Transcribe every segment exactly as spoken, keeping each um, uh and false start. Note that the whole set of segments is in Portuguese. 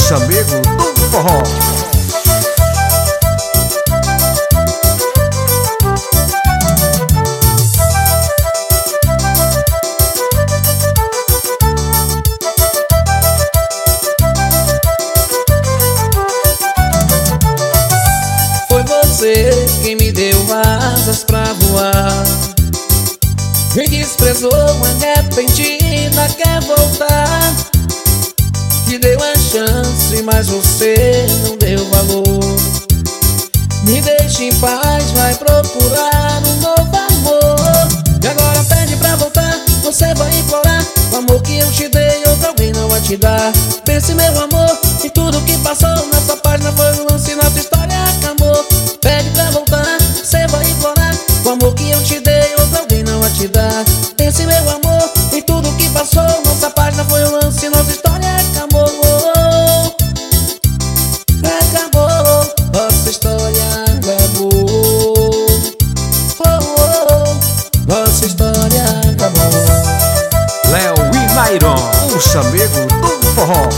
chamego do forró. Foi você quem me deu asas pra voar, me desprezou, arrependida, quer voltar. Te deu a chance, mas você não deu valor. Me deixa em paz, vai procurar um novo amor. E agora pede pra voltar, você vai implorar. O amor que eu te dei, outro alguém não vai te dar. Pense, meu amor, em tudo que passou. Nessa página foi um lance, nossa história acabou. Pede pra voltar, você vai implorar. O amor que eu te dei, outro alguém não vai te dar. Pense, meu amor, em tudo que passou. Nossa página foi um lance, nossa história acabou. Acabou, nossa história acabou. Oh, oh, nossa história acabou. Léo e Nairon, o chamego do forró.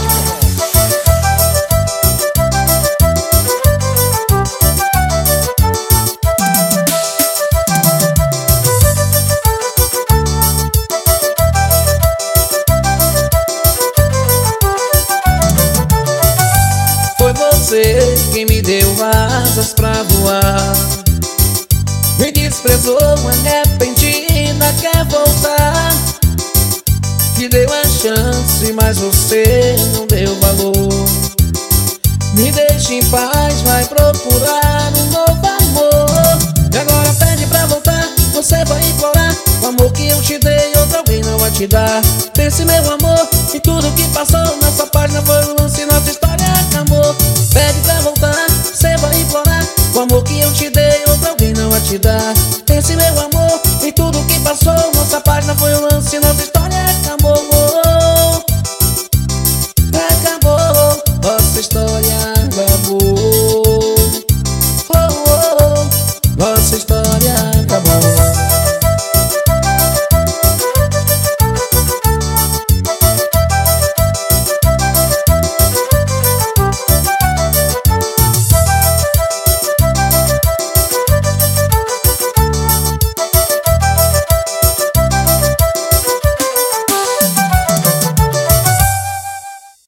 Você quem me deu asas pra voar, me desprezou, arrependida, quer voltar. Te deu a chance, mas você não deu valor. Me deixa em paz, vai procurar um novo amor. E agora pede pra voltar, você vai implorar. O amor que eu te dei, outro alguém não vai te dar. Pense, meu amor, em tudo que passou. Nessa página foi um lance, nossa história acabou. Pede pra voltar, você vai implorar. O amor que eu te dei, outro alguém não vai te dar. Pense, meu amor, em tudo que passou. Nossa página foi um